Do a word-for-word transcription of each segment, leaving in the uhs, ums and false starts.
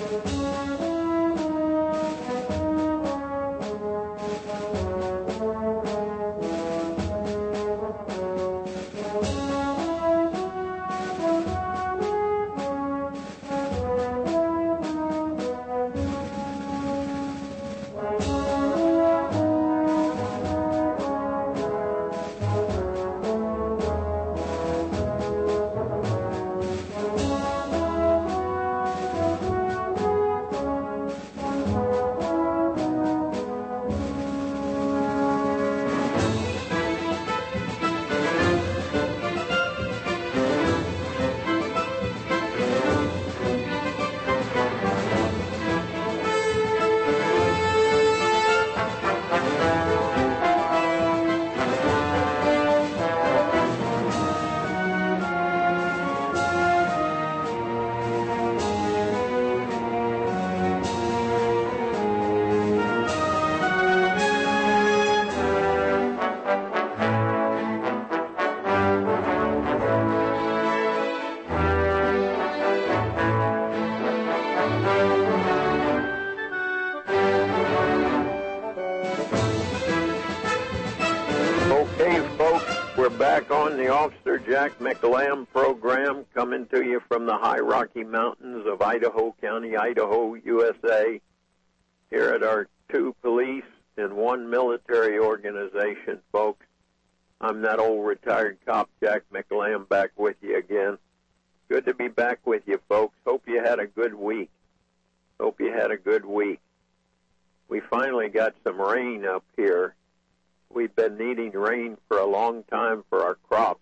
Back on the Officer Jack McLam program, coming to you from the high Rocky Mountains of Idaho County, Idaho, U S A, here at our two police and one military organization, folks. I'm that old retired cop, Jack McLam, back with you again. Good to be back with you, folks. Hope you had a good week. Hope you had a good week. We finally got some rain up here. We've been needing rain for a long time for our crops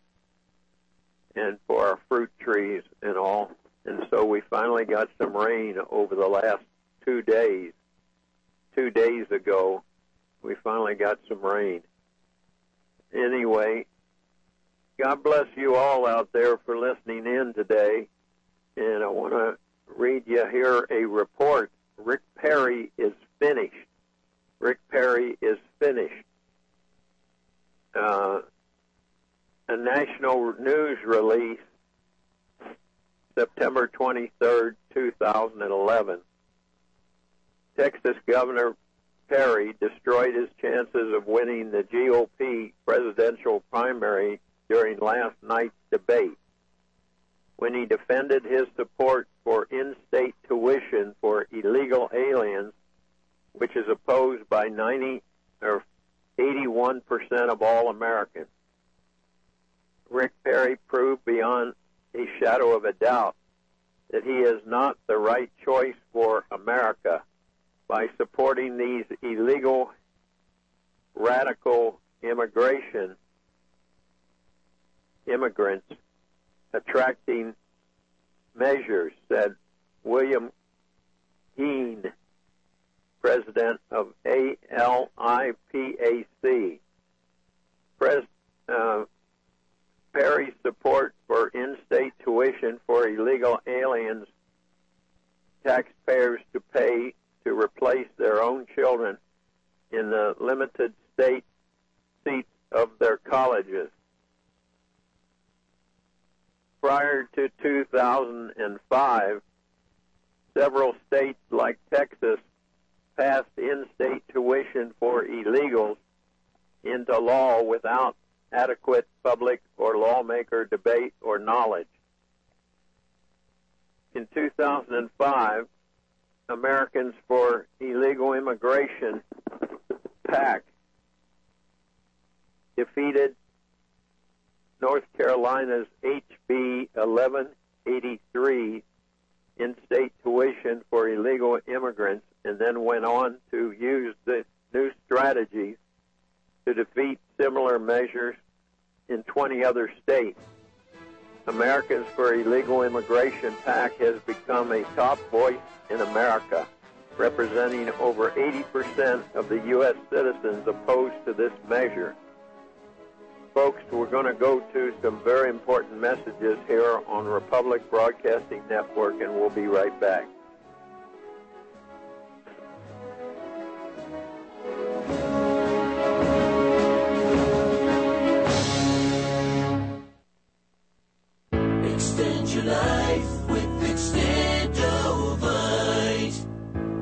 and for our fruit trees and all. And so we finally got some rain over the last two days. Two days ago, we finally got some rain. Anyway, God bless you all out there for listening in today. And I want to read you here a report. Rick Perry is finished. Rick Perry is finished. Uh, a national news release, September twenty-third, two thousand eleven. Texas Governor Perry destroyed his chances of winning the G O P presidential primary during last night's debate when he defended his support for in-state tuition for illegal aliens, which is opposed by ninety or eighty-one percent of all Americans. Rick Perry proved beyond a shadow of a doubt that he is not the right choice for America by supporting these illegal, radical immigration immigrants attracting measures, said William Heen, president of A L I P A C. Pres, uh, Perry's support for in-state tuition for illegal aliens, taxpayers to pay to replace their own children in the limited state seats of their colleges. Prior to two thousand five, several states like Texas passed in-state tuition for illegals into law without adequate public or lawmaker debate or knowledge. In two thousand five, Americans for Illegal Immigration, PAC, defeated North Carolina's H B eleven eighty-three in-state tuition for illegal immigrants, and then went on to use the new strategies to defeat similar measures in twenty other states. Americans for Illegal Immigration, PAC, has become a top voice in America, representing over eighty percent of the U S citizens opposed to this measure. Folks, we're going to go to some very important messages here on Republic Broadcasting Network, and we'll be right back. Extend your life with Extendovite.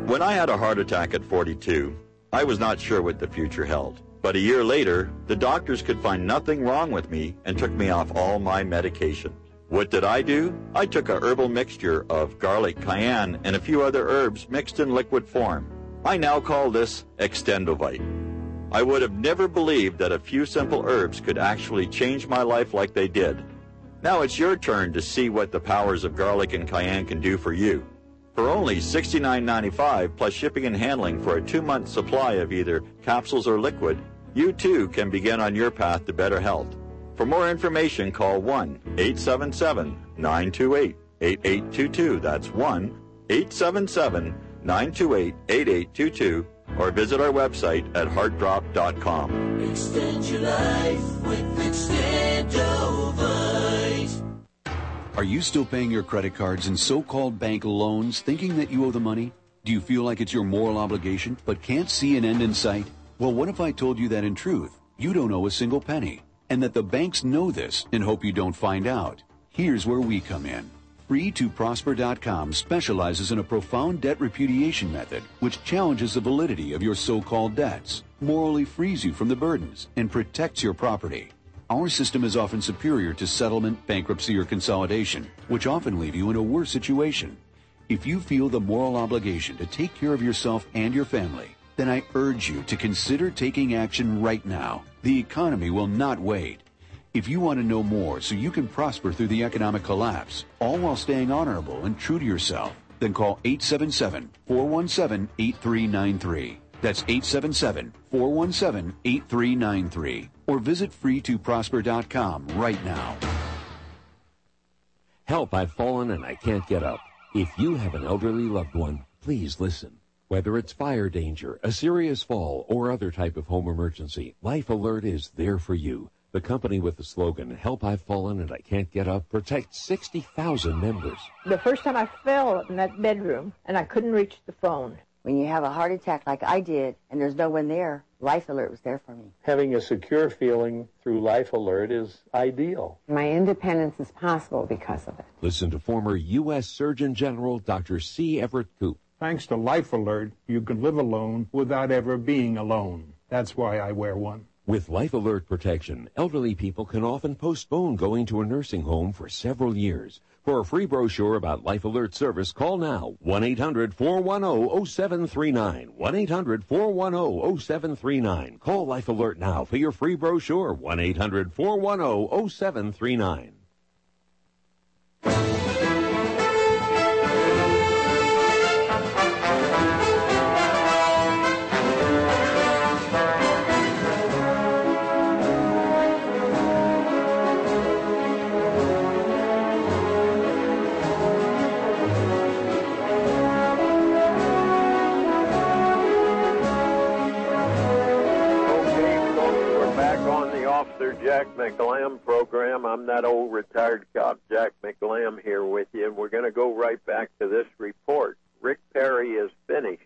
When I had a heart attack at forty-two, I was not sure what the future held. But a year later, the doctors could find nothing wrong with me and took me off all my medication. What did I do? I took a herbal mixture of garlic, cayenne, and a few other herbs mixed in liquid form. I now call this Extendovite. I would have never believed that a few simple herbs could actually change my life like they did. Now it's your turn to see what the powers of garlic and cayenne can do for you. For only sixty-nine ninety-five plus shipping and handling for a two-month supply of either capsules or liquid, you too can begin on your path to better health. For more information, call one eight seven seven, nine two eight, eight eight two two. That's one eight seven seven, nine two eight, eight eight two two, or visit our website at heart drop dot com. Extend your life with Extendovite. Are you still paying your credit cards and so-called bank loans thinking that you owe the money? Do you feel like it's your moral obligation but can't see an end in sight? Well, what if I told you that in truth, you don't owe a single penny, and that the banks know this and hope you don't find out? Here's where we come in. free to prosper dot com specializes in a profound debt repudiation method which challenges the validity of your so-called debts, morally frees you from the burdens, and protects your property. Our system is often superior to settlement, bankruptcy, or consolidation, which often leave you in a worse situation. If you feel the moral obligation to take care of yourself and your family, then I urge you to consider taking action right now. The economy will not wait. If you want to know more so you can prosper through the economic collapse, all while staying honorable and true to yourself, then call eight seven seven, four one seven, eight three nine three. That's eight seven seven, four one seven, eight three nine three. Or visit free to prosper dot com right now. Help, I've fallen and I can't get up. If you have an elderly loved one, please listen. Whether it's fire danger, a serious fall, or other type of home emergency, Life Alert is there for you. The company with the slogan, Help, I've Fallen and I Can't Get Up, protects sixty thousand members. The first time I fell in that bedroom and I couldn't reach the phone. When you have a heart attack like I did and there's no one there, Life Alert was there for me. Having a secure feeling through Life Alert is ideal. My independence is possible because of it. Listen to former U S Surgeon General Doctor C. Everett Koop. Thanks to Life Alert, you can live alone without ever being alone. That's why I wear one. With Life Alert protection, elderly people can often postpone going to a nursing home for several years. For a free brochure about Life Alert service, call now, one eight hundred, four one zero, zero seven three nine, one eight hundred, four one zero, zero seven three nine. Call Life Alert now for your free brochure, one eight hundred, four one zero, zero seven three nine. Jack McLam program. I'm that old retired cop, Jack McLam, here with you, and we're going to go right back to this report. Rick Perry is finished.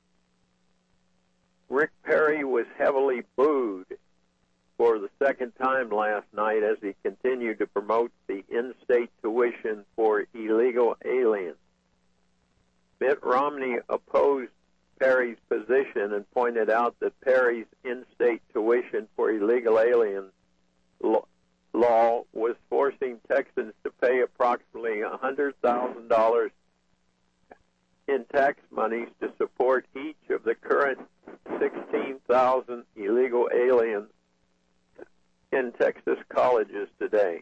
Rick Perry was heavily booed for the second time last night as he continued to promote the in-state tuition for illegal aliens. Mitt Romney opposed Perry's position and pointed out that Perry's in-state tuition for illegal aliens law was forcing Texans to pay approximately one hundred thousand dollars in tax monies to support each of the current sixteen thousand illegal aliens in Texas colleges today.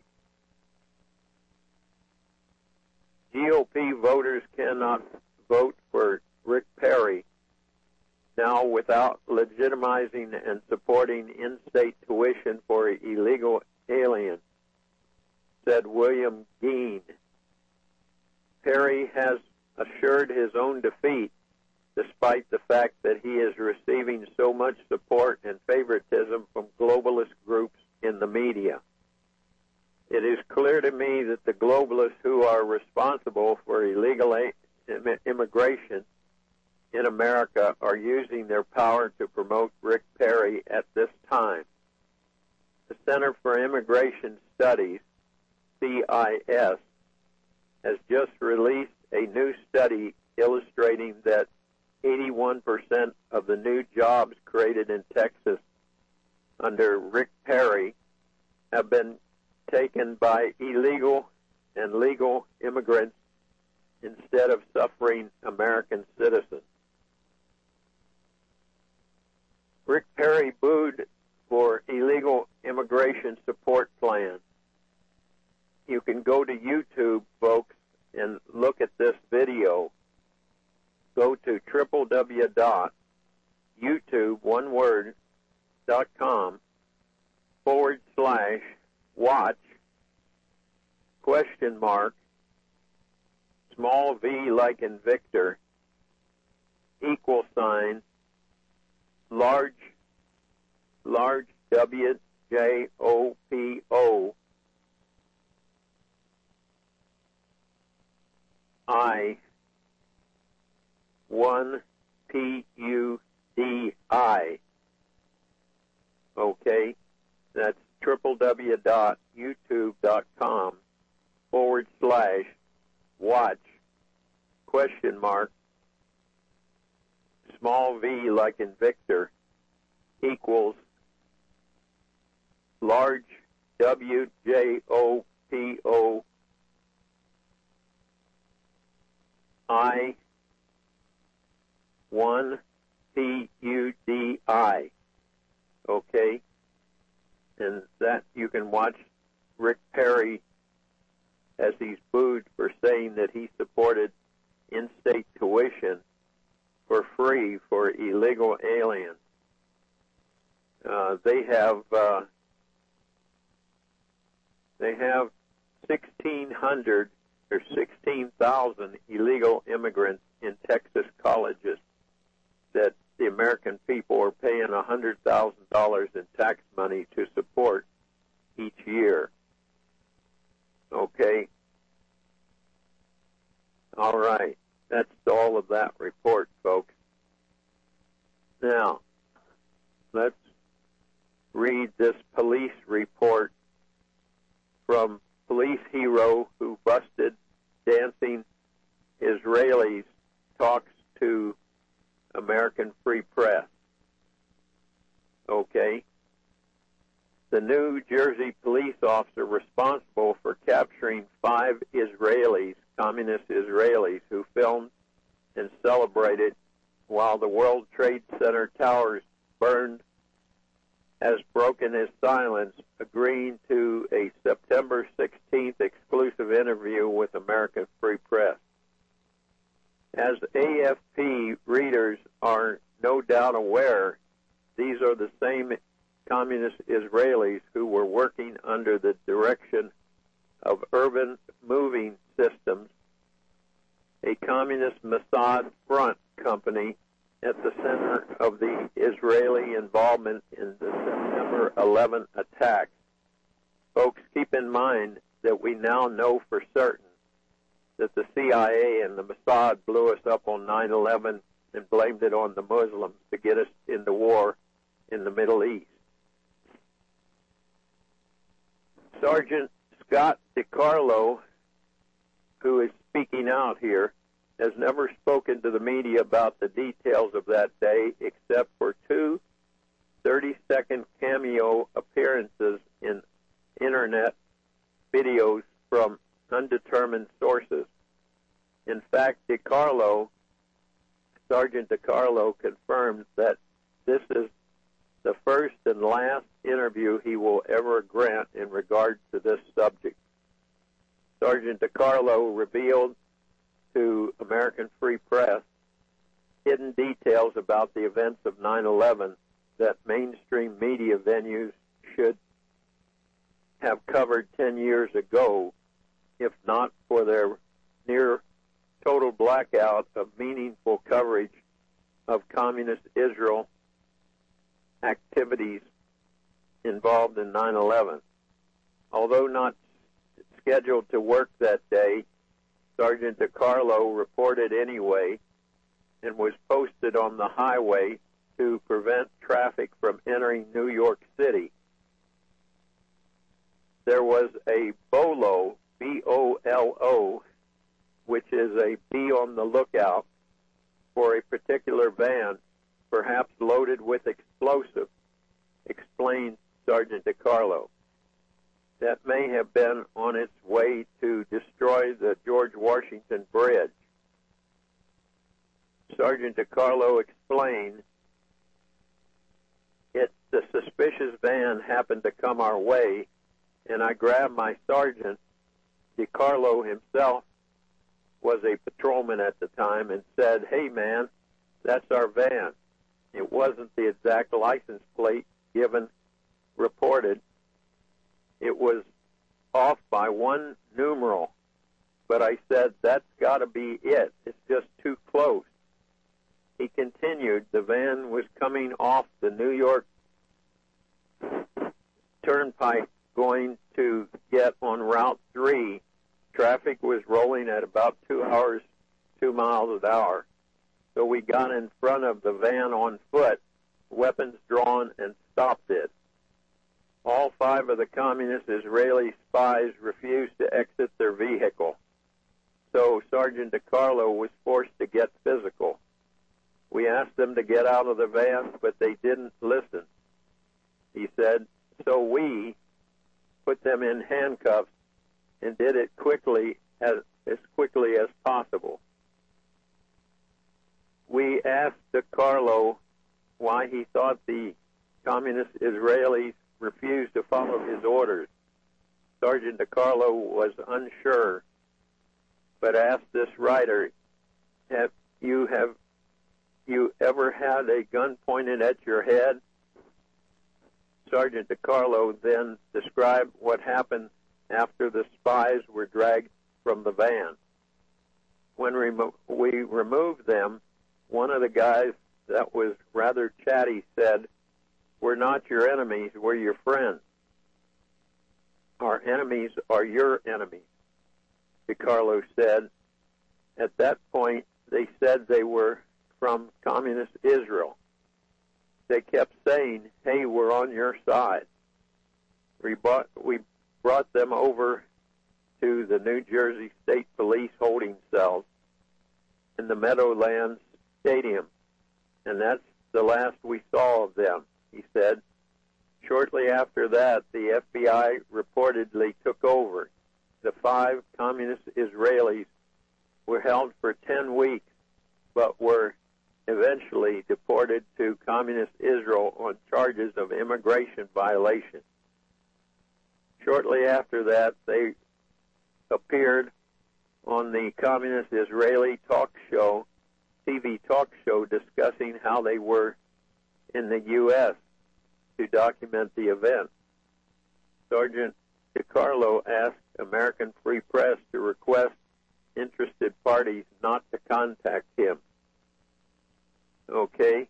G O P voters cannot vote for Rick Perry now without legitimizing and supporting in-state tuition for illegal aliens, said William Geen. Perry has assured his own defeat despite the fact that he is receiving so much support and favoritism from globalist groups in the media. It is clear to me that the globalists who are responsible for illegal immigration in America are using their power to promote Rick Perry at this time. The Center for Immigration Studies, C I S, has just released a new study illustrating that eighty-one percent of the new jobs created in Texas under Rick Perry have been taken by illegal and legal immigrants instead of suffering American citizens. Rick Perry booed for illegal immigration support plan. You can go to YouTube, folks, and look at this video. Go to www dot youtube, one word, dot com forward slash watch question mark small v like in Victor equal sign large large W J O P O I one P U D I. Okay, that's www dot youtube dot com forward slash watch question mark small v like in Victor equals large W J O P O I one P U D I. Okay? And that you can watch Rick Perry as he's booed for saying that he supported in-state tuition for free for illegal aliens. Uh, they have uh, they have sixteen hundred or sixteen thousand illegal immigrants in Texas colleges that the American people are paying one hundred thousand dollars in tax money to support each year. Okay? All right. That's all of that report, folks. Now, let's read this police report from police hero who busted dancing Israelis talks to American Free Press. Okay? The New Jersey police officer responsible for capturing five Israelis, communist Israelis, who filmed and celebrated while the World Trade Center towers burned, has broken his silence, agreeing to a September sixteenth exclusive interview with American Free Press. As A F P readers are no doubt aware, these are the same communist Israelis who were working under the direction of Urban Moving Systems, a communist Mossad front company at the center of the Israeli involvement in the September eleventh attack. Folks, keep in mind that we now know for certain that the C I A and the Mossad blew us up on nine eleven and blamed it on the Muslims to get us into war in the Middle East. Sergeant Scott DiCarlo, who is speaking out here, has never spoken to the media about the details of that day except for two thirty-second cameo appearances in Internet videos from undetermined sources. In fact, DiCarlo, Sergeant DiCarlo, confirms that this is the first and last interview he will ever grant in regard to this subject. Sergeant DiCarlo revealed to American Free Press hidden details about the events of nine eleven that mainstream media venues should have covered ten years ago, if not for their near total blackout of meaningful coverage of communist Israel activities involved in nine eleven. Although not scheduled to work that day, Sergeant DiCarlo reported anyway and was posted on the highway to prevent traffic from entering New York City. There was a BOLO, B O L O, which is a be on the lookout for a particular van, perhaps loaded with explosives, explained Sergeant DiCarlo. That may have been on its way to destroy the George Washington Bridge. Sergeant DiCarlo explained, it, the suspicious van happened to come our way, and I grabbed my sergeant. DiCarlo himself was a patrolman at the time and said, "Hey, man, that's our van." It wasn't the exact license plate given reported. It was off by one numeral, but I said, "That's got to be it. It's just too close." He continued, the van was coming off the New York Turnpike going to get on Route three. Traffic was rolling at about two hours, two miles an hour. So we got in front of the van on foot, weapons drawn, and stopped it. All five of the communist Israeli spies refused to exit their vehicle. So Sergeant DiCarlo was forced to get physical. We asked them to get out of the van, but they didn't listen. He said, so we put them in handcuffs and did it quickly, as, as quickly as possible. We asked DiCarlo why he thought the communist Israelis refused to follow his orders. Sergeant DiCarlo was unsure, but asked this writer, have you have you ever had a gun pointed at your head? Sergeant DiCarlo then described what happened after the spies were dragged from the van. When remo- we removed them, one of the guys that was rather chatty said, "We're not your enemies, we're your friends. Our enemies are your enemies," DiCarlo said. At that point, they said they were from communist Israel. They kept saying, "Hey, we're on your side." We brought, we brought them over to the New Jersey State Police holding cells in the Meadowlands Stadium, and that's the last we saw of them, he said. Shortly after that, the F B I reportedly took over. The five communist Israelis were held for ten weeks, but were eventually deported to communist Israel on charges of immigration violation. Shortly after that, they appeared on the communist Israeli talk show, T V talk show, discussing how they were in the U S to document the event. Sergeant DiCarlo asked American Free Press to request interested parties not to contact him. Okay.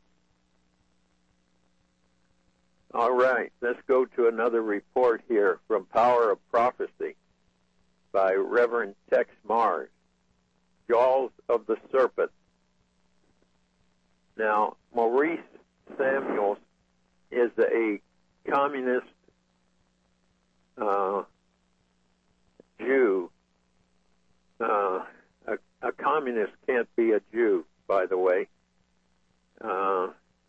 All right, let's go to another report here from Power of Prophecy by Reverend Tex Mars, Jaws of the Serpent. Now, Maurice Samuels is a communist uh, Jew. Uh, a, a communist can't be a Jew, by the way. Uh,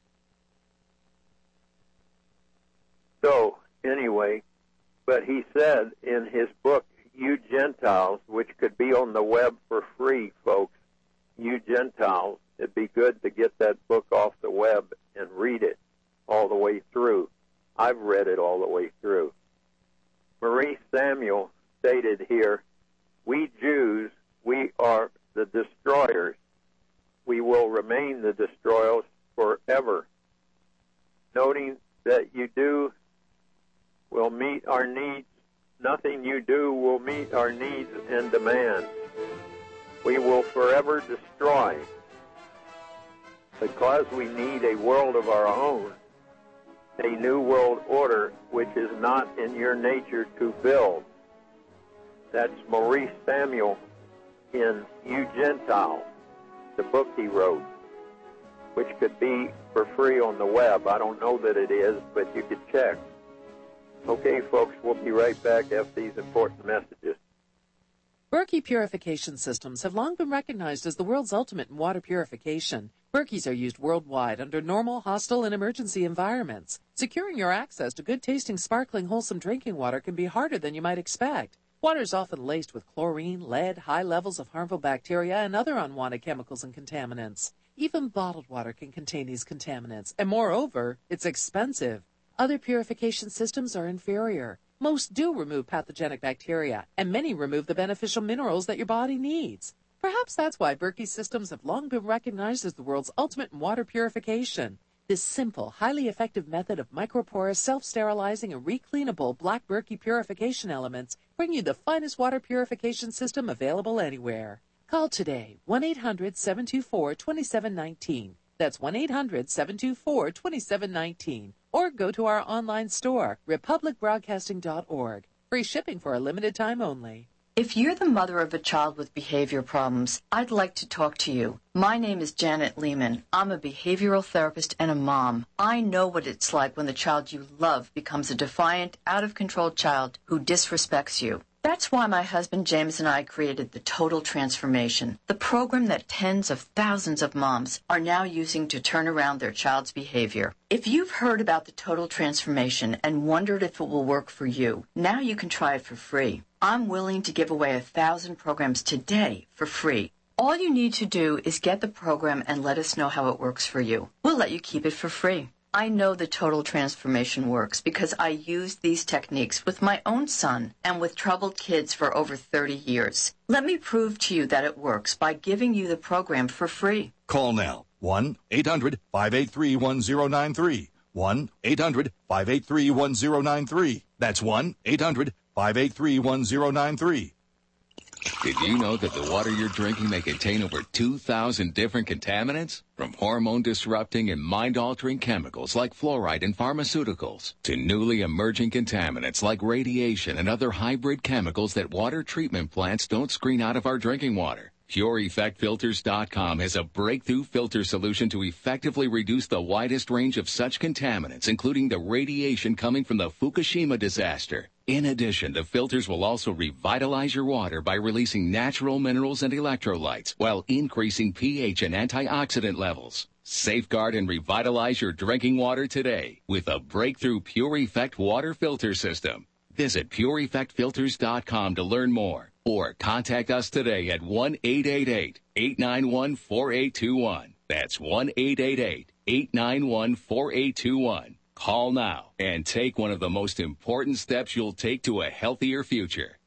so, anyway, but he said in his book, You Gentiles, which could be on the web for free, folks, You Gentiles, it'd be good to get that book off the web and read it all the way through. I've read it all the way through. Maurice Samuel stated here, we Jews, we are the destroyers. We will remain the destroyers forever. Noting that you do will meet our needs, nothing you do will meet our needs and demands. We will forever destroy. Because we need a world of our own, a new world order which is not in your nature to build. That's Maurice Samuel in You Gentiles, the book he wrote, which could be for free on the web. I don't know that it is, but you could check. Okay, folks, we'll be right back after these important messages. Berkey Purification Systems have long been recognized as the world's ultimate in water purification. Berkeys are used worldwide under normal, hostile, and emergency environments. Securing your access to good-tasting, sparkling, wholesome drinking water can be harder than you might expect. Water is often laced with chlorine, lead, high levels of harmful bacteria, and other unwanted chemicals and contaminants. Even bottled water can contain these contaminants, and moreover, it's expensive. Other purification systems are inferior. Most do remove pathogenic bacteria, and many remove the beneficial minerals that your body needs. Perhaps that's why Berkey systems have long been recognized as the world's ultimate in water purification. This simple, highly effective method of microporous, self-sterilizing, and recleanable black Berkey purification elements bring you the finest water purification system available anywhere. Call today, one eight hundred, seven two four, two seven one nine. That's one eight hundred, seven two four, two seven one nine. Or go to our online store, republic broadcasting dot org. Free shipping for a limited time only. If you're the mother of a child with behavior problems, I'd like to talk to you. My name is Janet Lehman. I'm a behavioral therapist and a mom. I know what it's like when the child you love becomes a defiant, out-of-control child who disrespects you. That's why my husband James and I created the Total Transformation, the program that tens of thousands of moms are now using to turn around their child's behavior. If you've heard about the Total Transformation and wondered if it will work for you, now you can try it for free. I'm willing to give away a thousand programs today for free. All you need to do is get the program and let us know how it works for you. We'll let you keep it for free. I know the Total Transformation works because I used these techniques with my own son and with troubled kids for over thirty years. Let me prove to you that it works by giving you the program for free. Call now, one eight hundred, five eight three, one zero nine three, one eight hundred, five eight three, one zero nine three. That's one eight hundred, five eight three, one zero nine three. Did you know that the water you're drinking may contain over two thousand different contaminants? From hormone-disrupting and mind-altering chemicals like fluoride and pharmaceuticals to newly emerging contaminants like radiation and other hybrid chemicals that water treatment plants don't screen out of our drinking water. Pure Effect Filters dot com has a breakthrough filter solution to effectively reduce the widest range of such contaminants, including the radiation coming from the Fukushima disaster. In addition, the filters will also revitalize your water by releasing natural minerals and electrolytes while increasing pH and antioxidant levels. Safeguard and revitalize your drinking water today with a breakthrough Pure Effect water filter system. Visit Pure Effect Filters dot com to learn more or contact us today at one eight eight eight, eight nine one, four eight two one. That's one eight eight eight, eight nine one, four eight two one. Call now and take one of the most important steps you'll take to a healthier future.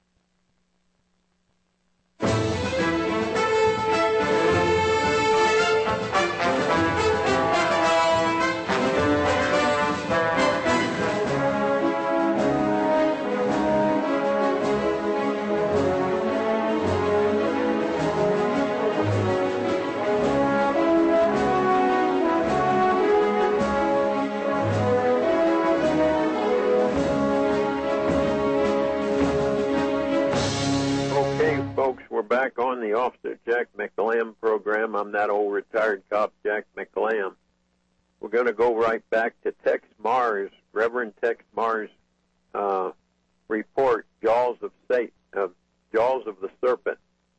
We're back on the Officer Jack McLam program. I'm that old retired cop, Jack McLam. We're going to go right back to Tex Mars, Reverend Tex Mars' uh, report, Jaws of Satan, uh, Jaws of the Serpent.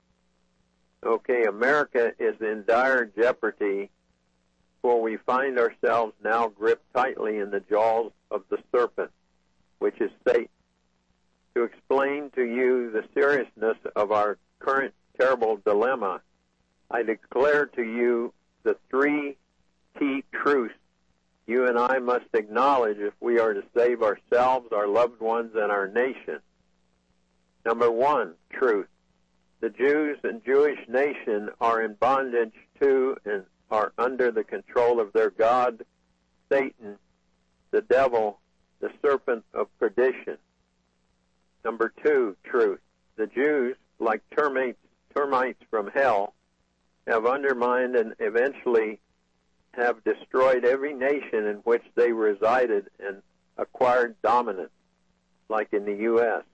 Okay, America is in dire jeopardy, for we find ourselves now gripped tightly in the jaws of the serpent, which is Satan. To explain to you the seriousness of our current terrible dilemma, I declare to you the three key truths you and I must acknowledge if we are to save ourselves, our loved ones, and our nation. Number one, truth. The Jews and Jewish nation are in bondage to and are under the control of their God, Satan, the devil, the serpent of perdition. Number two, truth. The Jews, like termites, termites from hell, have undermined and eventually have destroyed every nation in which they resided and acquired dominance, like in the U S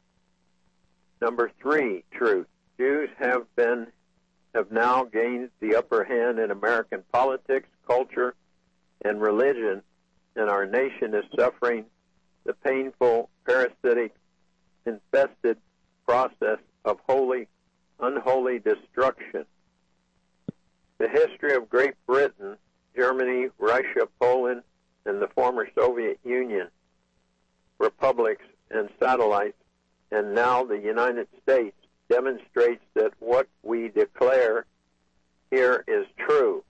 Number three, truth. Jews have been, have now gained the upper hand in American politics, culture, and religion, and our nation is suffering the painful, parasitic, infested process of holy, unholy destruction. The history of Great Britain, Germany, Russia, Poland, and the former Soviet Union republics and satellites, and now the United States, demonstrates that what we declare here is true.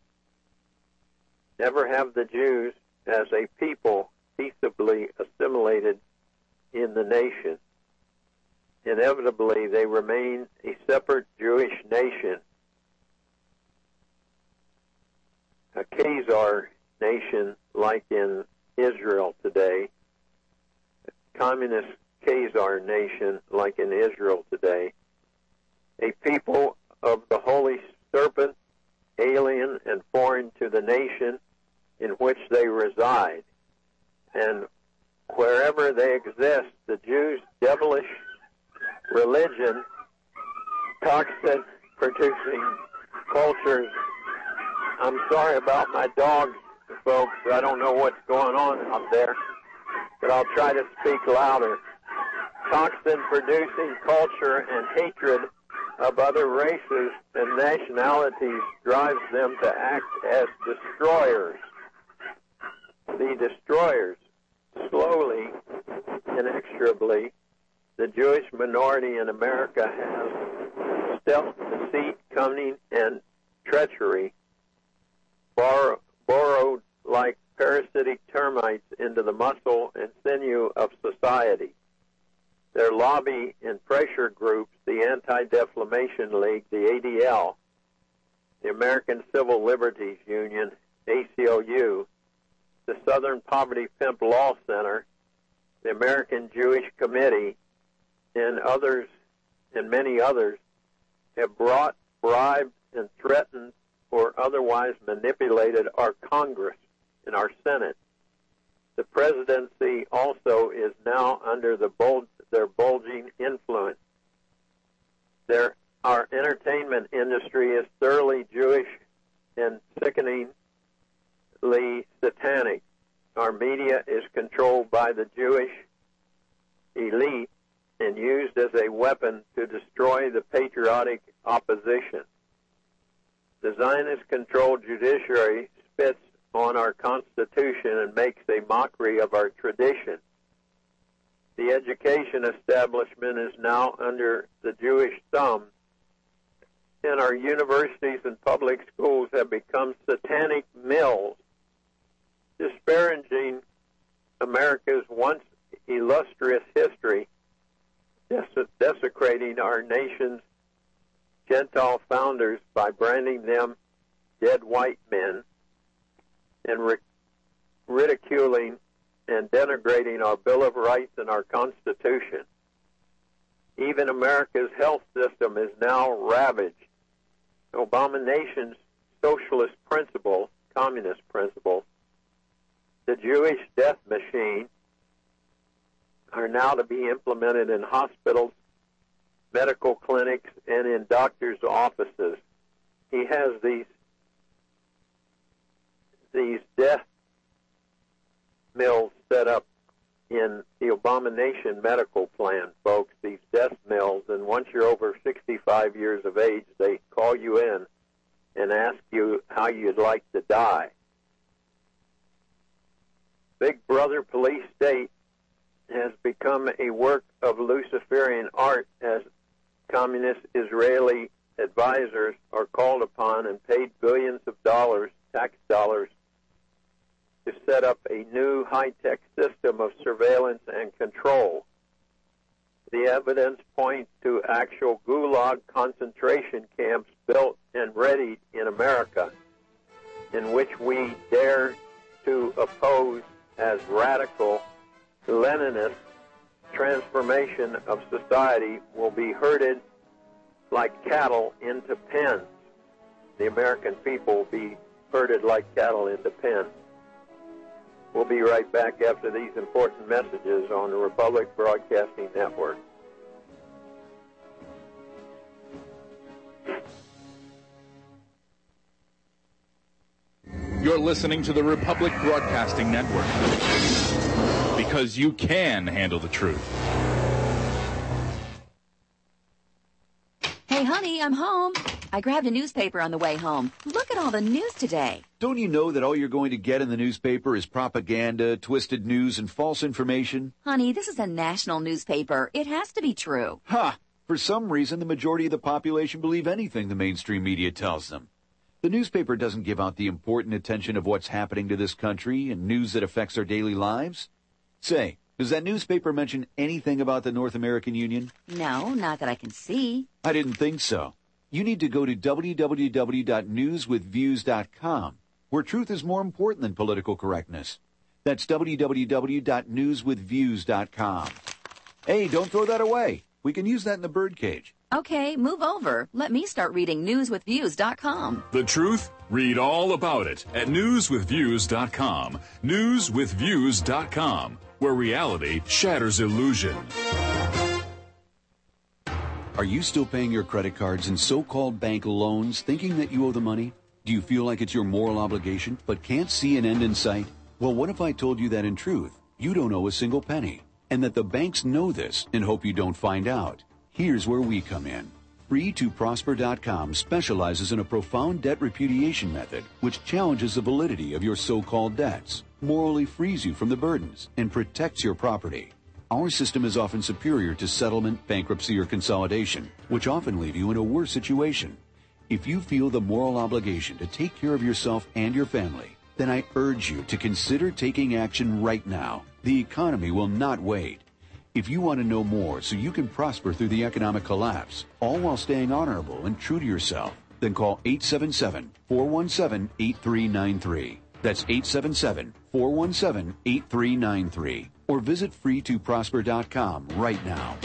Never have the Jews as a people peaceably assimilated in the nation. Inevitably, they remain a separate Jewish nation, a Khazar nation like in Israel today, a communist Khazar nation like in Israel today, a people of the Holy Serpent, alien and foreign to the nation in which they reside. And wherever they exist, the Jews' devilish religion, toxin-producing cultures. I'm sorry about my dog, folks. I don't know what's going on out there, but I'll try to speak louder. Toxin-producing culture and hatred of other races and nationalities drives them to act as destroyers. The destroyers, slowly, inexorably, the Jewish minority in America has stealth, deceit, cunning, and treachery borrow, borrowed like parasitic termites into the muscle and sinew of society. Their lobby and pressure groups, the Anti-Defamation League, the A D L, the American Civil Liberties Union, A C L U, the Southern Poverty Pimp Law Center, the American Jewish Committee, and others, and many others, have brought, bribed, and threatened or otherwise manipulated our Congress and our Senate. The presidency also is now under the bul- their bulging influence. Their, our entertainment industry is thoroughly Jewish and sickeningly satanic. Our media is controlled by the Jewish elite and used as a weapon to destroy the patriotic opposition. The Zionist-controlled judiciary spits on our Constitution and makes a mockery of our tradition. The education establishment is now under the Jewish thumb, and our universities and public schools have become satanic mills, disparaging America's once illustrious history, des- desecrating our nation's Gentile founders by branding them dead white men, and ri- ridiculing and denigrating our Bill of Rights and our Constitution. Even America's health system is now ravaged. Abomination's socialist principle, communist principle, the Jewish death machine, are now to be implemented in hospitals, medical clinics, and in doctors' offices. He has these these death mills set up in the abomination medical plan, folks, these death mills, and once you're over sixty-five years of age, they call you in and ask you how you'd like to die. Big Brother Police State has become a work of Luciferian art as communist Israeli advisors are called upon and paid billions of dollars, tax dollars, to set up a new high-tech system of surveillance and control. The evidence points to actual gulag concentration camps built and readied in America, in which we dare to oppose as radical Leninist transformation of society will be herded like cattle into pens. The American people will be herded like cattle into pens. We'll be right back after these important messages on the Republic Broadcasting Network. You're listening to the Republic Broadcasting Network, because you can handle the truth. I'm home. I grabbed a newspaper on the way home. Look at all the news today. Don't you know that all you're going to get in the newspaper is propaganda, twisted news, and false information? Honey, this is a national newspaper. It has to be true. Ha! For some reason, the majority of the population believe anything the mainstream media tells them. The newspaper doesn't give out the important attention of what's happening to this country and news that affects our daily lives. Say, does that newspaper mention anything about the North American Union? No, not that I can see. I didn't think so. You need to go to w w w dot news with views dot com, where truth is more important than political correctness. That's w w w dot news with views dot com. Hey, don't throw that away. We can use that in the birdcage. Okay, move over. Let me start reading news with views dot com. The truth? Read all about it at news with views dot com. news with views dot com, where reality shatters illusion. Are you still paying your credit cards and so-called bank loans thinking that you owe the money? Do you feel like it's your moral obligation but can't see an end in sight? Well, what if I told you that in truth, you don't owe a single penny, and that the banks know this and hope you don't find out? Here's where we come in. free to prosper dot com specializes in a profound debt repudiation method which challenges the validity of your so-called debts, morally frees you from the burdens, and protects your property. Our system is often superior to settlement, bankruptcy, or consolidation, which often leave you in a worse situation. If you feel the moral obligation to take care of yourself and your family, then I urge you to consider taking action right now. The economy will not wait. If you want to know more so you can prosper through the economic collapse, all while staying honorable and true to yourself, then call eight seven seven, four one seven, eight three nine three. That's eight seven seven, four one seven, eight three nine three. Or visit free to prosper dot com right now.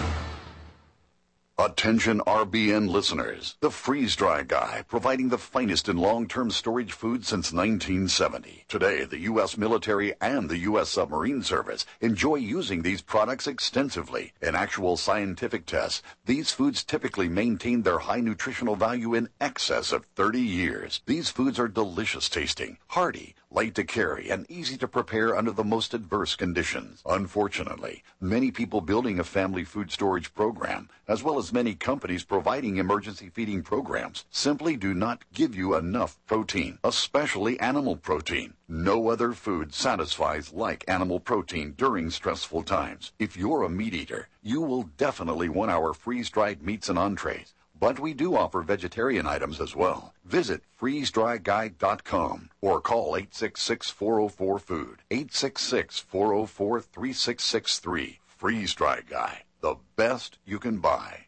Attention R B N listeners. The Freeze Dry Guy, providing the finest in long-term storage food since nineteen seventy. Today, the U S military and the U S submarine service enjoy using these products extensively. In actual scientific tests, these foods typically maintain their high nutritional value in excess of thirty years. These foods are delicious tasting, hearty, light to carry, and easy to prepare under the most adverse conditions. Unfortunately, many people building a family food storage program, as well as many companies providing emergency feeding programs, simply do not give you enough protein, especially animal protein. No other food satisfies like animal protein during stressful times. If you're a meat eater, you will definitely want our freeze-dried meats and entrees. But we do offer vegetarian items as well. Visit freeze dry guide dot com or call eight six six, four oh four, food, eight six six, four oh four, three six six three. Freeze Dry Guy, the best you can buy.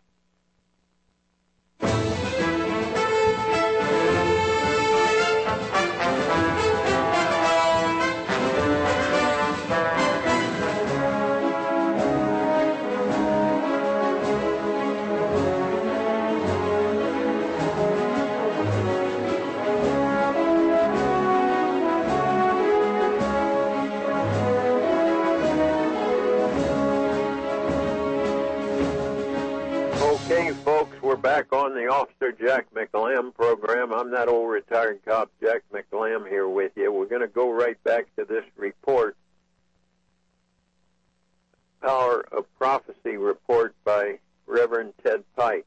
Back on the Officer Jack McLam program. I'm that old retired cop, Jack McLam, here with you. We're going to go right back to this report, Power of Prophecy report by Reverend Ted Pike.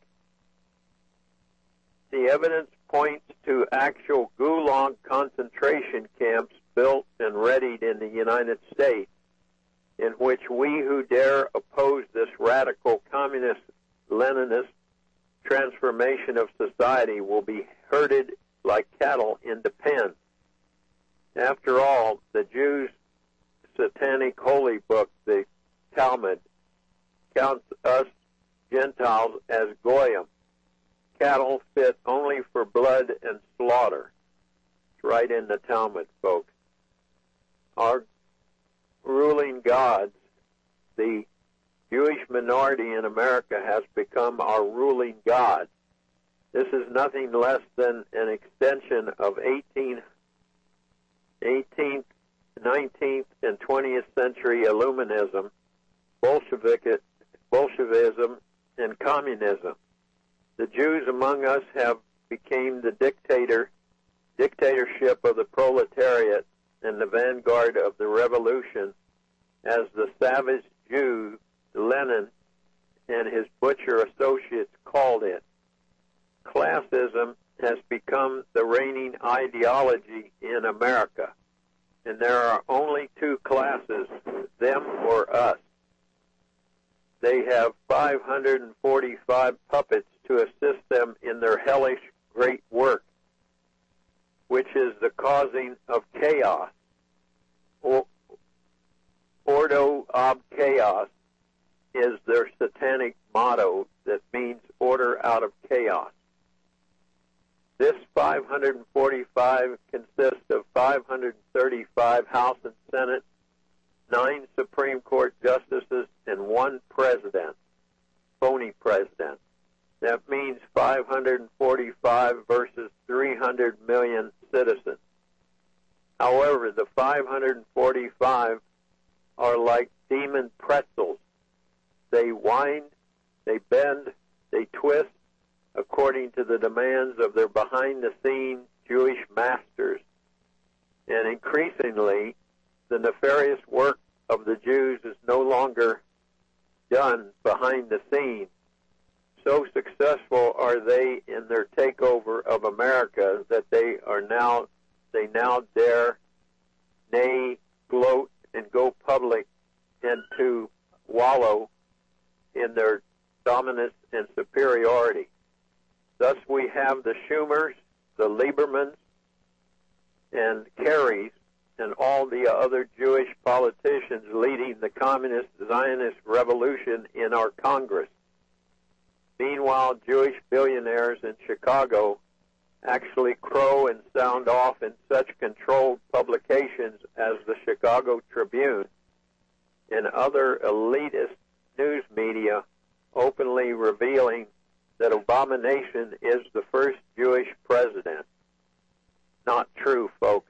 The evidence points to actual Gulag concentration camps built and readied in the United States, in which we who dare oppose this radical communist Leninist transformation of society will be herded like cattle into pens. After all, the Jews' satanic holy book, the Talmud, counts us Gentiles as goyim, cattle fit only for blood and slaughter. It's right in the Talmud, folks. Our ruling gods, the Jewish minority in America, has become our ruling god. This is nothing less than an extension of eighteenth, nineteenth, and twentieth century Illuminism, Bolshevik, Bolshevism, and communism. The Jews among us have become the dictator, dictatorship of the proletariat and the vanguard of the revolution, as the savage Jew Lenin and his butcher associates called it. classism has become the reigning ideology in America. And there are only two classes, them or us. They have five hundred forty-five puppets to assist them in their hellish great work, which is the causing of chaos. Ordo ab chaos is their satanic motto that means order out of chaos. This five hundred forty-five consists of five hundred thirty-five House and Senate, nine Supreme Court justices, and one president, phony president. That means five hundred forty-five versus three hundred million citizens. However, the five hundred forty-five are like demon pretzels. They wind, they bend, they twist according to the demands of their behind-the-scenes Jewish masters. And increasingly, the nefarious work of the Jews is no longer done behind the scenes. So successful are they in their takeover of America that they are now they now dare, nay, gloat, and go public and to wallow in their dominance and superiority. Thus we have the Schumers, the Liebermans, and Kerrys, and all the other Jewish politicians leading the communist Zionist revolution in our Congress. Meanwhile, Jewish billionaires in Chicago actually crow and sound off in such controlled publications as the Chicago Tribune and other elitist news media, openly revealing that Abomination is the first Jewish president. Not true, folks.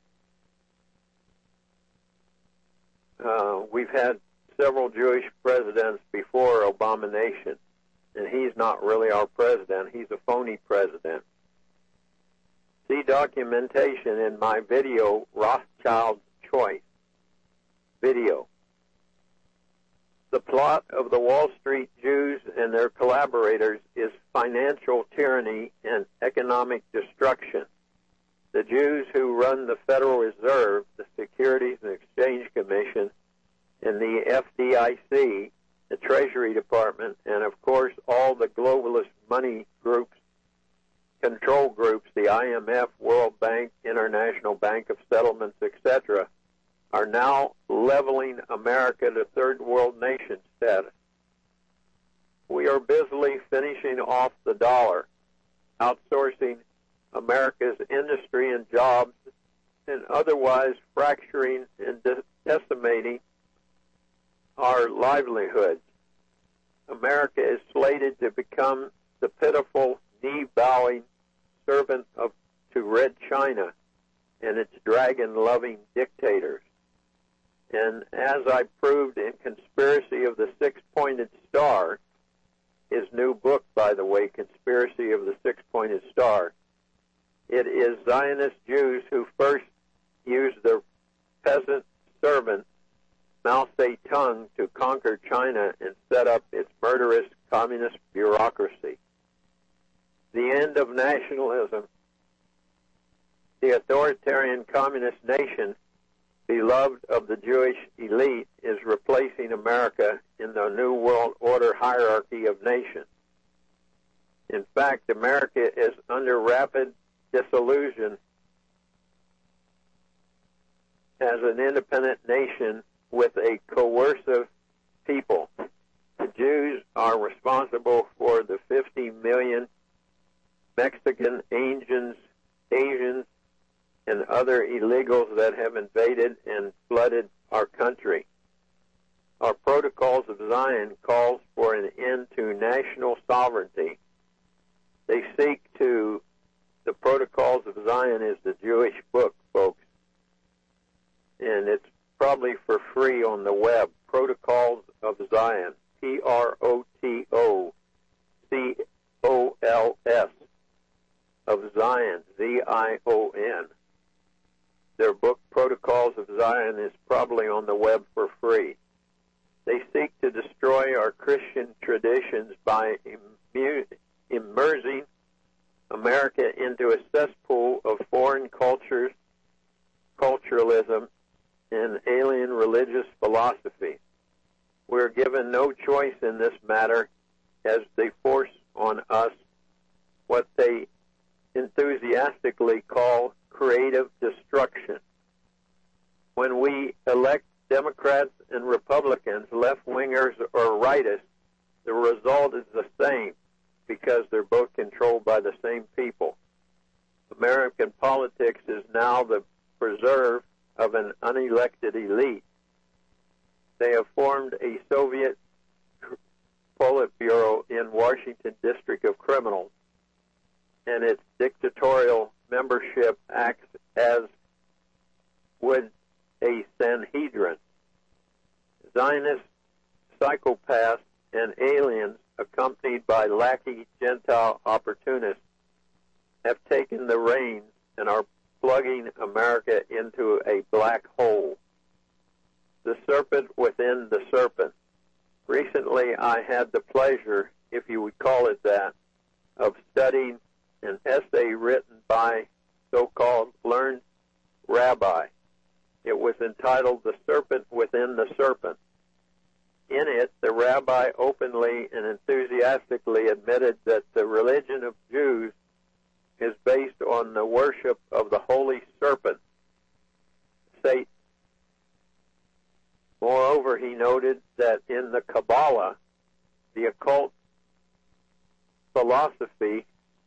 Uh, we've had several Jewish presidents before Abomination, and he's not really our president. He's a phony president. See documentation in my video, Rothschild's Choice video. The plot of the Wall Street Jews and their collaborators is financial tyranny and economic destruction. The Jews who run the Federal Reserve, the Securities and Exchange Commission, and the F D I C, the Treasury Department, and of course all the globalist money groups, control groups, the I M F, World Bank, International Bank of Settlements, et cetera, are now leveling America to third world nation status. We are busily finishing off the dollar, outsourcing America's industry and jobs, and otherwise fracturing and decimating our livelihoods. America is slated to become the pitiful, knee-bowing servant of to Red China and its dragon-loving dictators. And as I proved in Conspiracy of the Six-Pointed Star, his new book, by the way, Conspiracy of the Six-Pointed Star, it is Zionist Jews who first used their peasant servant, Mao Zedong, to conquer China and set up its murderous communist bureaucracy. The end of nationalism. The authoritarian communist nation, beloved of the Jewish elite, is replacing America in the New World Order hierarchy of nations. In fact, America is under rapid dissolution as an independent nation with a coercive people. The Jews are responsible for the fifty million Mexican, Asians, Asians, and other illegals that have invaded and flooded our country. Our Protocols of Zion calls for an end to national sovereignty. They seek to, the Protocols of Zion is the Jewish book, folks, and it's probably for free on the web, Protocols of Zion, P R O T O C O L S, of Zion, Z I O N. Their book, Protocols of Zion, is probably on the web for free. They seek to destroy our Christian traditions by immu- immersing America into a cesspool of foreign cultures, culturalism, and alien religious philosophy. We're given no choice in this matter as they force on us what they enthusiastically call creative destruction. When we elect Democrats and Republicans, left-wingers or rightists, the result is the same because they're both controlled by the same people. American politics is now the preserve of an unelected elite. They have formed a Soviet Politburo in Washington District of Criminals, and its dictatorial membership acts as would a Sanhedrin. Zionist psychopaths and aliens, accompanied by lackey Gentile opportunists, have taken the reins and are plugging America into a black hole. The serpent within the serpent. Recently, I had the pleasure, if you would call it that, of studying an essay written by so-called learned rabbi. It was entitled The Serpent Within the Serpent. In it, the rabbi openly and enthusiastically admitted that the religion of Jews is based on the worship of the holy serpent, Satan. Moreover, he noted that in the Kabbalah, the occult philosophy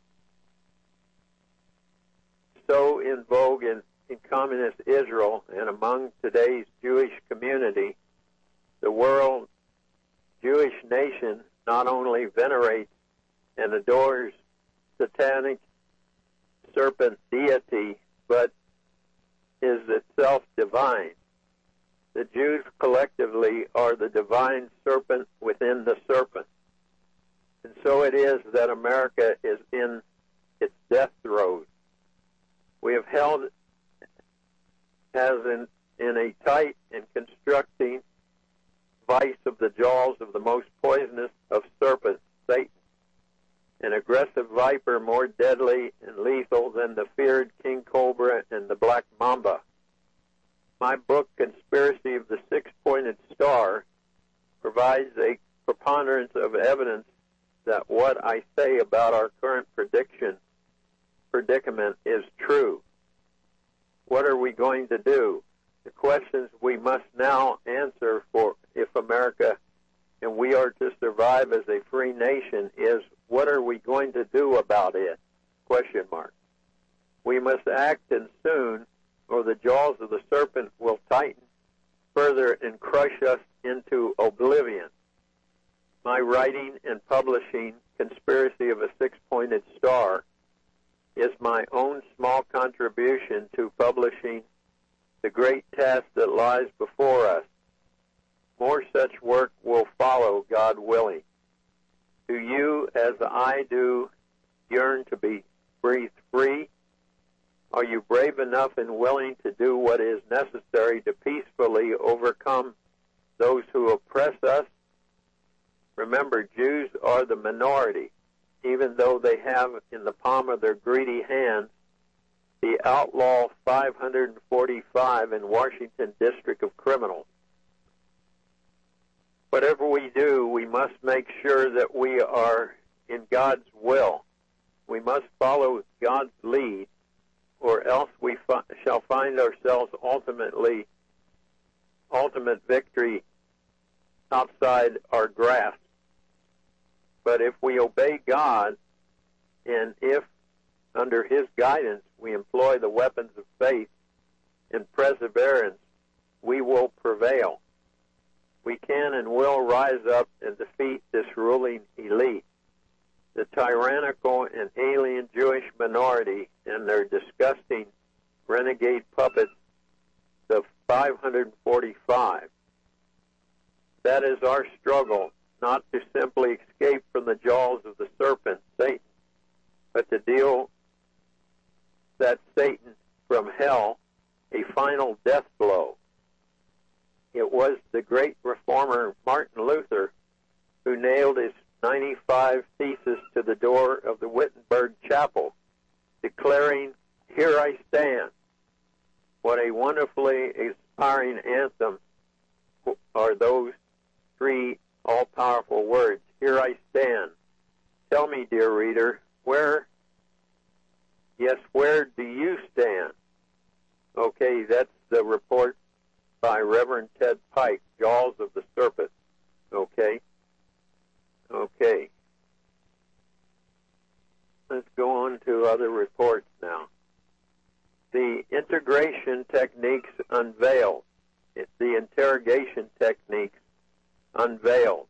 so in vogue in, in communist Israel and among today's Jewish community, the world Jewish nation not only venerates and adores satanic serpent deity, but is itself divine. The Jews collectively are the divine serpent within the serpent. And so it is that America is in its death throes. We have held as in, in a tight and constricting vice of the jaws of the most poisonous of serpents, Satan, an aggressive viper more deadly and lethal than the feared king cobra and the black mamba. My book, Conspiracy of the Six-Pointed Star, provides a preponderance of evidence that what I say about our current prediction predicament is true. What are we going to do? The questions we must now answer for if America and we are to survive as a free nation is, what are we going to do about it? Question mark. We must act, and soon, or the jaws of the serpent will tighten further and crush us into oblivion. My writing and publishing, Conspiracy of a Six-Pointed Star, is my own small contribution to publishing the great task that lies before us. More such work will follow, God willing. Do you, as I do, yearn to be breathed free? Are you brave enough and willing to do what is necessary to peacefully overcome those who oppress us? Remember, Jews are the minority, even though they have in the palm of their greedy hands the outlaw five hundred forty-five in Washington District of Criminals. Whatever we do, we must make sure that we are in God's will. We must follow God's lead, or else we fi- shall find ourselves ultimately, ultimate victory outside our grasp. But if we obey God, and if under His guidance we employ the weapons of faith and perseverance, we will prevail. We can and will rise up and defeat this ruling elite, the tyrannical and alien Jewish minority and their disgusting renegade puppets, the five hundred forty-five. That is our struggle, not to simply escape from the jaws of the serpent, Satan, but to deal that Satan from hell a final death blow. It was the great reformer Martin Luther who nailed his ninety-five Theses to the door of the Wittenberg Chapel declaring, "Here I stand." What a wonderfully inspiring anthem are those three all-powerful words, "Here I stand." Tell me, dear reader, where, yes, where do you stand? Okay, that's the report by Reverend Ted Pike, Jaws of the Serpent. Okay? Okay. Let's go on to other reports now. The integration techniques unveiled. It's the interrogation techniques unveiled.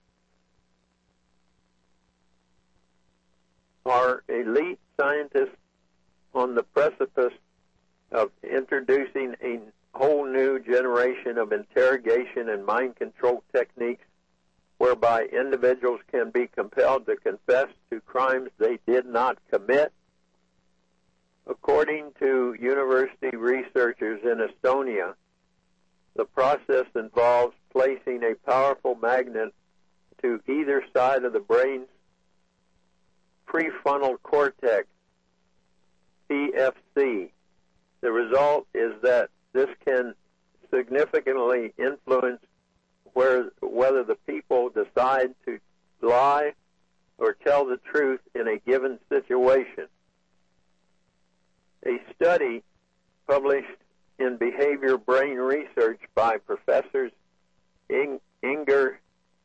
Are elite scientists on the precipice of introducing a whole new generation of interrogation and mind control techniques whereby individuals can be compelled to confess to crimes they did not commit? According to university researchers in Estonia, the process involves placing a powerful magnet to either side of the brain's prefrontal cortex, P F C. The result is that this can significantly influence where, whether the people decide to lie or tell the truth in a given situation. A study published in Behavior Brain Research by professors In- Inger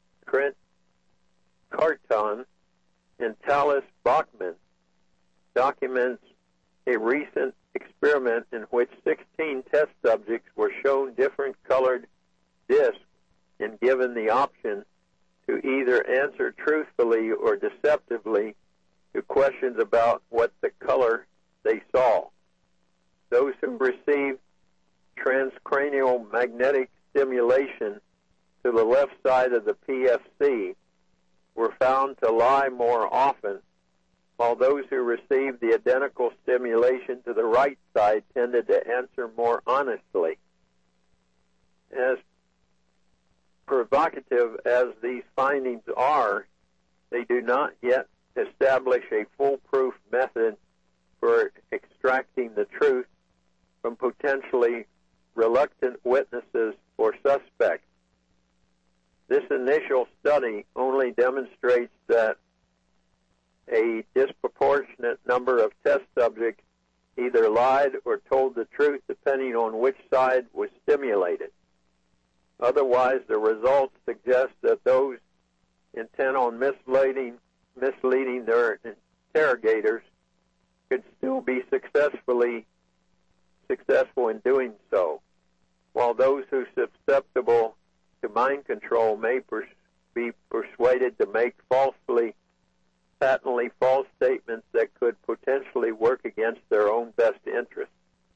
Karton and Talis Bachman documents a recent experiment in which sixteen test subjects were shown different colored discs and given the option to either answer truthfully or deceptively to questions about what the color they saw. Those who received transcranial magnetic stimulation to the left side of the P F C were found to lie more often, while those who received the identical stimulation to the right side tended to answer more honestly. As provocative as these findings are, they do not yet establish a foolproof method for extracting the truth from potentially reluctant witnesses or suspects. This initial study only demonstrates that a disproportionate number of test subjects either lied or told the truth depending on which side was stimulated. Otherwise, the results suggest that those intent on misleading, misleading their interrogators could still be successfully successful in doing so, while those who are susceptible to mind control may pers- be persuaded to make falsely, patently false statements that could potentially work against their own best interests.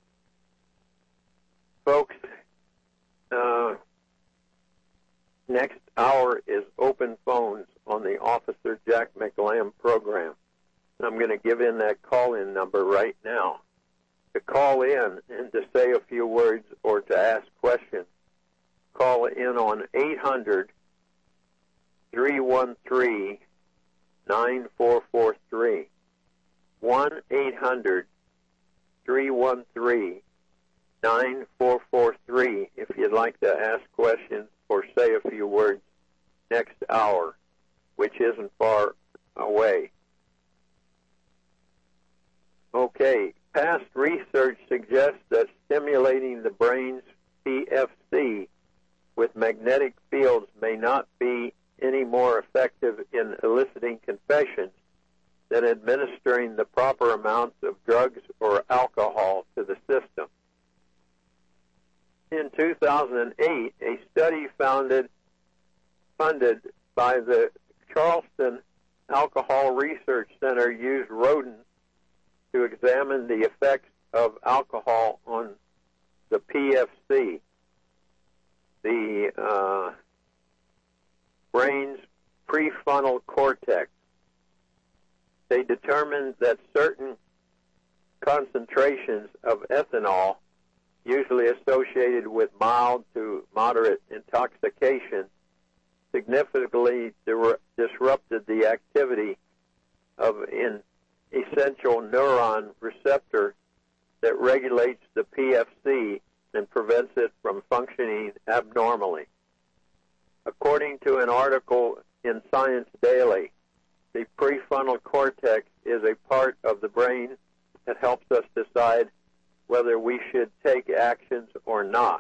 Folks, uh, next hour is open phones on the Officer Jack McLam program. I'm going to give in that call-in number right now. To call in and to say a few words or to ask questions, call in on eight hundred, three one three, nine four four three. one eight hundred, three one three, nine four four three if you'd like to ask questions or say a few words next hour, which isn't far away. Okay, past research suggests that stimulating the brain's P F C with magnetic fields may not be any more effective in eliciting confessions than administering the proper amounts of drugs or alcohol to the system. In two thousand eight, a study founded, funded by the Charleston Alcohol Research Center used rodents to examine the effects of alcohol on the P F C, the uh, brain's prefrontal cortex. They determined that certain concentrations of ethanol, usually associated with mild to moderate intoxication, significantly disrupted the activity of in essential neuron receptor that regulates the P F C and prevents it from functioning abnormally. According to an article in Science Daily, the prefrontal cortex is a part of the brain that helps us decide whether we should take actions or not.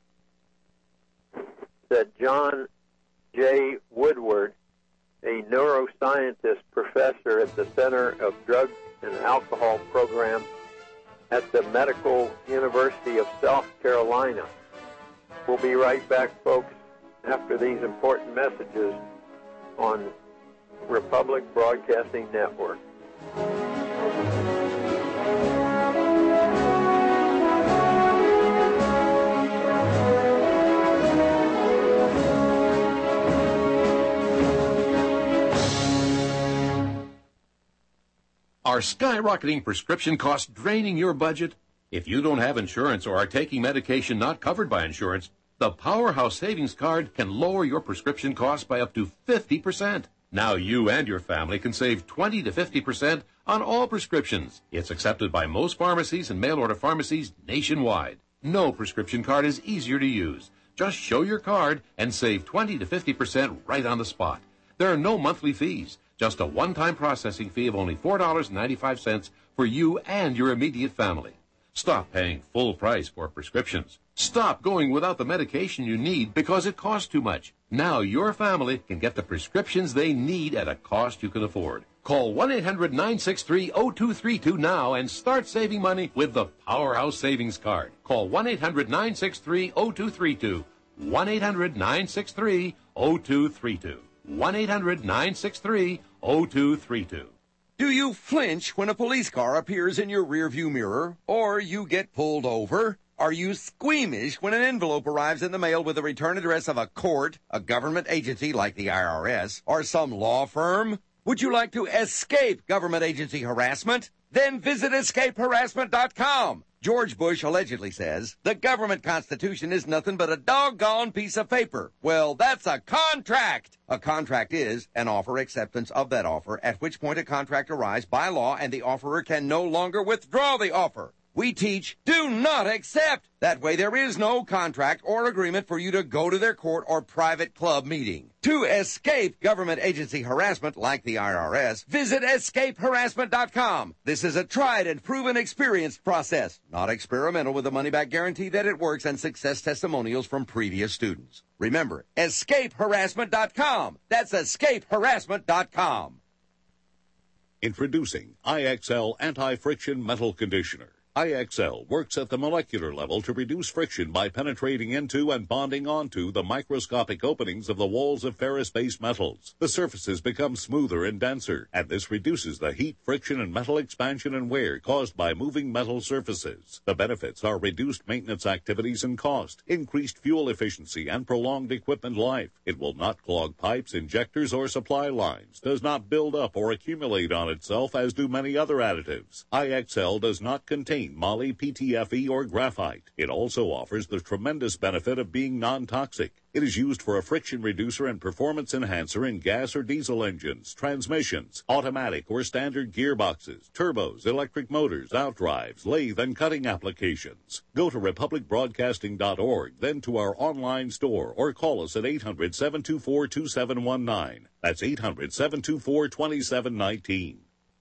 Said John J. Woodward, a neuroscientist professor at the Center of Drug and Alcohol Programs at the Medical University of South Carolina. We'll be right back, folks, after these important messages on Republic Broadcasting Network. Are skyrocketing prescription costs draining your budget? If you don't have insurance or are taking medication not covered by insurance, the Powerhouse Savings Card can lower your prescription costs by up to fifty percent. Now you and your family can save twenty to fifty percent on all prescriptions. It's accepted by most pharmacies and mail-order pharmacies nationwide. No prescription card is easier to use. Just show your card and save twenty to fifty percent right on the spot. There are no monthly fees. Just a one-time processing fee of only four dollars and ninety-five cents for you and your immediate family. Stop paying full price for prescriptions. Stop going without the medication you need because it costs too much. Now your family can get the prescriptions they need at a cost you can afford. Call one eight hundred nine six three oh two three two now and start saving money with the Powerhouse Savings Card. Call one eight hundred nine six three oh two three two. one eight hundred nine six three oh two three two. one eight hundred nine six three oh two three two. Do you flinch when a police car appears in your rearview mirror or you get pulled over? Are you squeamish when an envelope arrives in the mail with the return address of a court, a government agency like the I R S, or some law firm? Would you like to escape government agency harassment? Then visit escape harassment dot com. George Bush allegedly says, the government constitution is nothing but a doggone piece of paper. Well, that's a contract. A contract is an offer acceptance of that offer, at which point a contract arrives by law and the offerer can no longer withdraw the offer. We teach, do not accept. That way there is no contract or agreement for you to go to their court or private club meeting. To escape government agency harassment like the I R S, visit escape harassment dot com. This is a tried and proven experienced process, not experimental, with a money-back guarantee that it works and success testimonials from previous students. Remember, escape harassment dot com. That's escape harassment dot com. Introducing I X L Anti-Friction Metal Conditioner. I X L works at the molecular level to reduce friction by penetrating into and bonding onto the microscopic openings of the walls of ferrous-based metals. The surfaces become smoother and denser, and this reduces the heat, friction, and metal expansion and wear caused by moving metal surfaces. The benefits are reduced maintenance activities and cost, increased fuel efficiency, and prolonged equipment life. It will not clog pipes, injectors, or supply lines, does not build up or accumulate on itself as do many other additives. I X L does not contain moly, P T F E, or graphite. It also offers the tremendous benefit of being non-toxic. It is used for a friction reducer and performance enhancer in gas or diesel engines, transmissions, automatic or standard gearboxes, turbos, electric motors, outdrives, lathe, and cutting applications. Go to republic broadcasting dot org, then to our online store, or call us at eight hundred, seven two four, two seven one nine. That's eight hundred, seven two four, two seven one nine.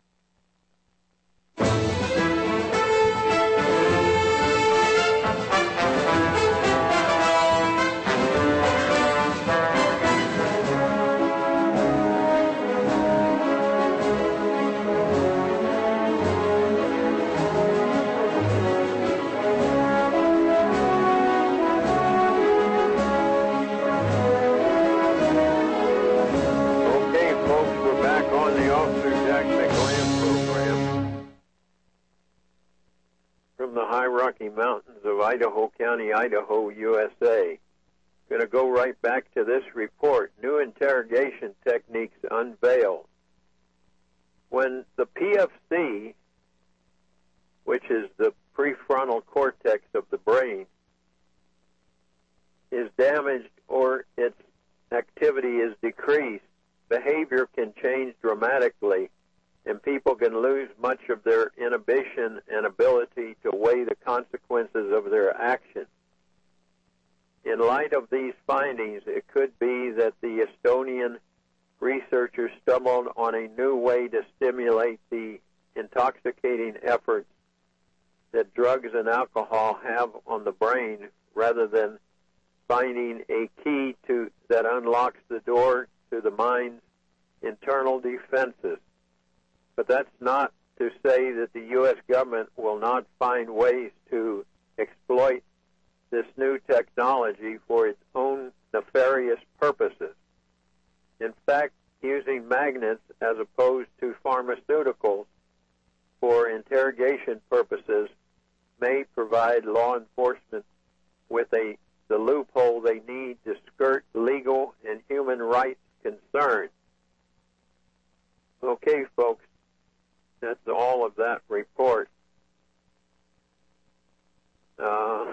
High Rocky Mountains of Idaho County, Idaho, U S A. Going to go right back to this report. New interrogation techniques unveiled. When the P F C, which is the prefrontal cortex of the brain, is damaged or its activity is decreased, behavior can change dramatically and people can lose much of their inhibition and ability to weigh the consequences of their actions. In light of these findings, it could be that the Estonian researchers stumbled on a new way to stimulate the intoxicating efforts that drugs and alcohol have on the brain, rather than finding a key to that unlocks the door to the mind's internal defenses. But that's not to say that the U S government will not find ways to exploit this new technology for its own nefarious purposes. In fact, using magnets as opposed to pharmaceuticals for interrogation purposes may provide law enforcement with a the loophole they need to skirt legal and human rights concerns. Okay, folks, that's all of that report. Uh,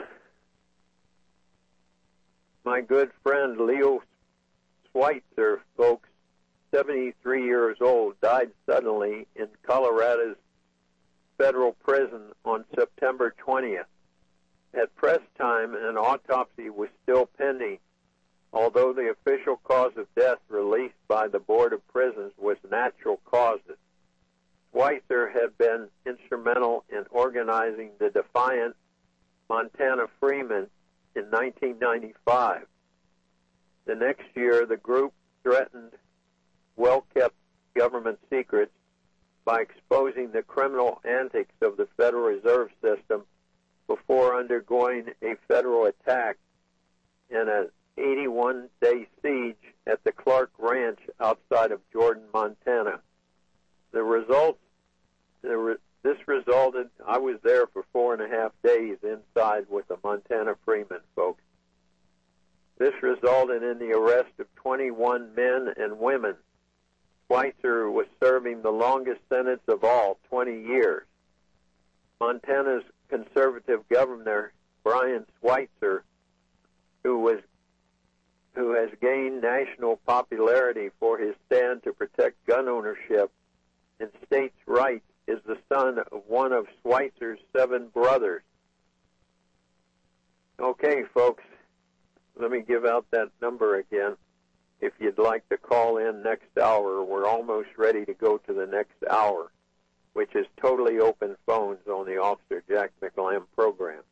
my good friend Leo Schweitzer, folks, seventy-three years old, died suddenly in Colorado's federal prison on September twentieth. At press time, an autopsy was still pending, although the official cause of death released by the Board of Prisons was natural causes. Schweitzer had been instrumental in organizing the Defiant Montana Freemen in nineteen ninety-five. The next year, the group threatened well-kept government secrets by exposing the criminal antics of the Federal Reserve System before undergoing a federal attack in an eighty-one day siege at the Clark Ranch outside of Jordan, Montana. The results, the re, this resulted, I was there for four and a half days inside with the Montana Freemen, folks. This resulted in the arrest of twenty-one men and women. Schweitzer was serving the longest sentence of all, twenty years. Montana's conservative governor, Brian Schweitzer, who was who has gained national popularity for his stand to protect gun ownership and states' rights, is the son of one of Schweitzer's seven brothers. Okay, folks, let me give out that number again. If you'd like to call in next hour, we're almost ready to go to the next hour, which is totally open phones on the Officer Jack McLam program.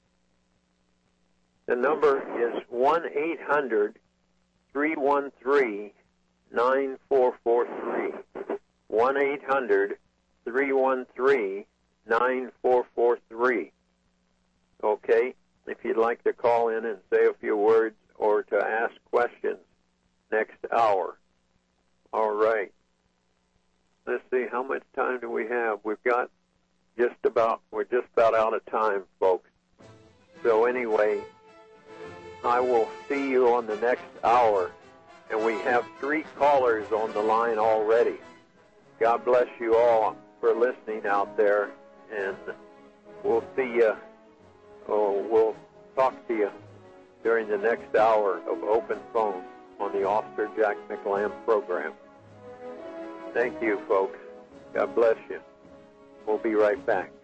The number is one eight hundred, three one three, nine four four three. one eight hundred, three one three, nine four four three. Okay, if you'd like to call in and say a few words or to ask questions next hour. All right. Let's see, how much time do we have? We've got just about, we're just about out of time, folks. So anyway, I will see you on the next hour. And we have three callers on the line already. God bless you all for listening out there. And we'll see you, or we'll talk to you during the next hour of Open Phone on the Officer Jack McLam program. Thank you, folks. God bless you. We'll be right back.